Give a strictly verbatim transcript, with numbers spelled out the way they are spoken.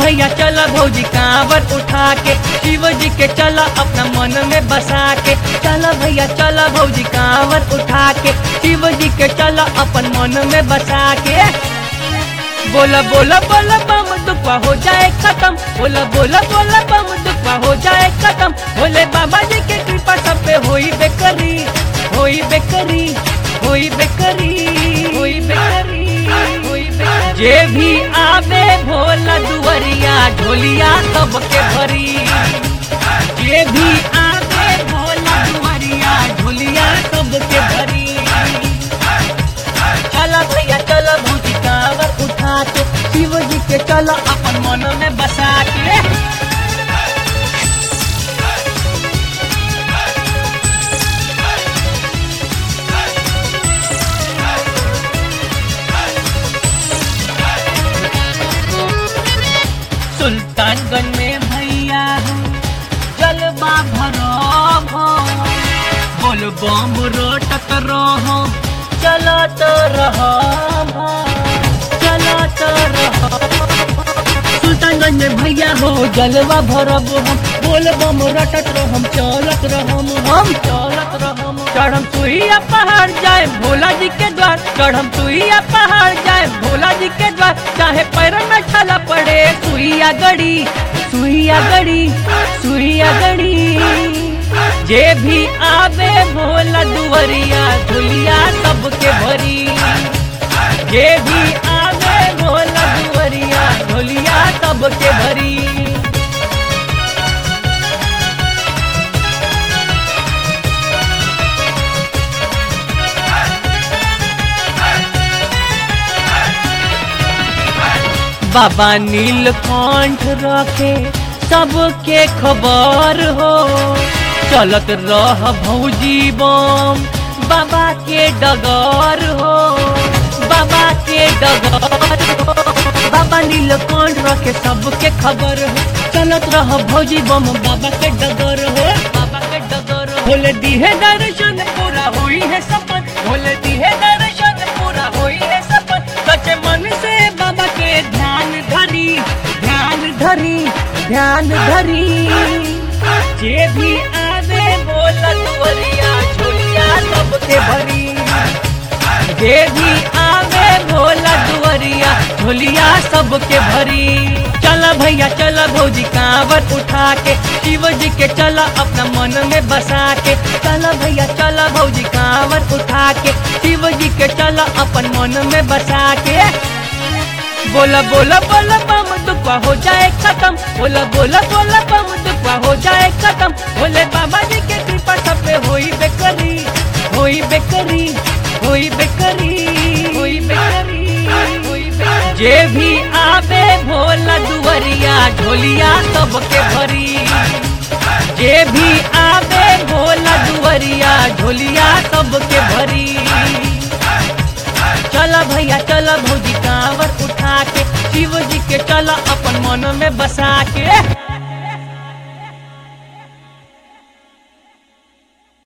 भैया चला भौजी कांवर उठा के शिव जी के चला अपना मन में बसा के। चला भैया चला भौजी कांवर उठा के शिव जी के चला अपन मन में बसा के। बोला बोला बोला बम दुखवा हो जाए खत्म, बोला बोला बोला बम दुखवा हो जाए खत्म। भोले बाबा जी के कृपा सब पे होई बेकरी, होई बेकरी, होई बेकरी, होई बेकरी, होई बेकरी। जे भी आवे भोला दुवरिया झोलिया सबके भरी, जे भी आवे भोला दुवरिया झोलिया सबके भरी। चला भैया चला भौजी कांवर उठा के शिव जी के चला अपन मन में बसा के। सुल्तानगंज में भैया जलवा भरो हो, बोल बम रोटत रहो, चला तो रहो, चला तो रहो। सुल्तानगंज में भैया हो जलवा भरब हम, बोल बम रटत रहो, हम चलत रहो, हम चलत रहो। चढ़म सुइया पहाड़ जाए भोला जी के द्वार, चढ़म सुइया पहाड़ जाए भोला जी के द्वार। चाहे पैर में छाला पड़े सुइया गड़ी, सुइया गड़ी, सुइया गड़ी। जे भी आवे भोला दुवरिया झोलिया सबके भरी, जे भी आवे भोला दुवरिया झोलिया सबके भरी। बाबा नीलकंठ रखे सबके खबर हो, चलत रह भौजी बम बाबा के डगर हो, बाबा के डगर हो। बाबा नीलकंठ रखे सबके खबर हो, चलत रह भौजी बम बाबा के डगर हो, बाबा के डगर हो। भोले दिहे दर्शन पूरा हुई है सपन, भोले दिहे दर्शन पूरा हुई है सपन। सच्चे मन से बाबा के ध्यान धरी, ध्यान धरी, ध्यान धरी। जे भी आवे भोला दुवरिया झोलिया सबके भरी, जे भी आवे भोला दुवरिया झोलिया सबके भरी। चला भैया चला भौजी कांवर उठा के शिव जी के चला अपना मन में बसा के। चला भैया चला भौजी कांवर उठा के शिव जी के चला अपन मन में बसा के। बोला बोला बोला बम दुखवा हो जाए खत्म, बोला बोला बोला बम दुखवा हो जाए खत्म। भोले बाबा जी के कृपा सब पे होई बेकरी, होई बेकरी, होई बेकरी, होई बेकरी, होई बेकरी। जे भी आवे भोला दुवरिया झोलिया सबके भरी, जे भी आवे भोला दुवरिया झोलिया सबके भरी। चला भैया चला भौजी कांवर उठा के शिव जी के चला अपन मन में बसा के।